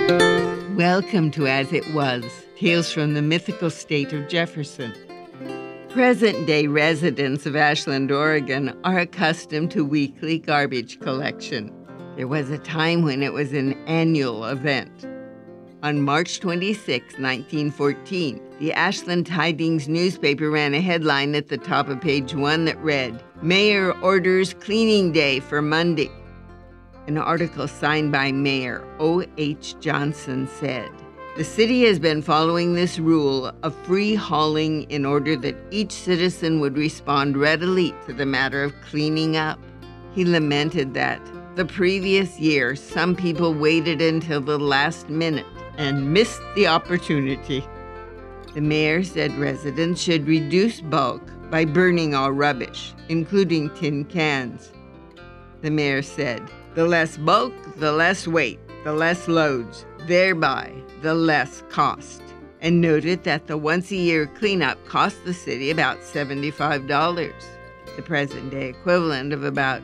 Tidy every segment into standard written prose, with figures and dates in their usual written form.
Welcome to As It Was, Tales from the Mythical State of Jefferson. Present-day residents of Ashland, Oregon are accustomed to weekly garbage collection. There was a time when it was an annual event. On March 26, 1914, the Ashland Tidings newspaper ran a headline at the top of page 1 that read, "Mayor orders cleaning day for Monday." An article signed by Mayor O.H. Johnson said, "The city has been following this rule of free hauling in order that each citizen would respond readily to the matter of cleaning up." He lamented that the previous year, some people waited until the last minute and missed the opportunity. The mayor said residents should reduce bulk by burning all rubbish, including tin cans. The mayor said, "The less bulk, the less weight, the less loads, thereby the less cost," and noted that the once-a-year cleanup cost the city about $75, the present-day equivalent of about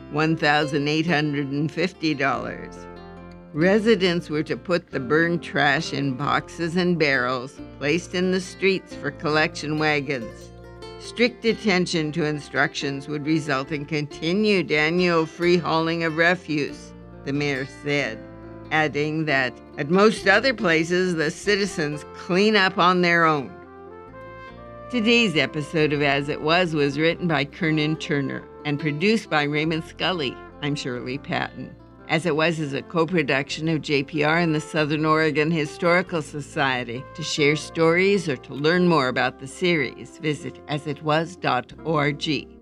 $1,850. Residents were to put the burned trash in boxes and barrels placed in the streets for collection wagons. Strict attention to instructions would result in continued annual free hauling of refuse, the mayor said, adding that at most other places, the citizens clean up on their own. Today's episode of As It Was written by Kernan Turner and produced by Raymond Scully. I'm Shirley Patton. As It Was is a co-production of JPR and the Southern Oregon Historical Society. To share stories or to learn more about the series, visit asitwas.org.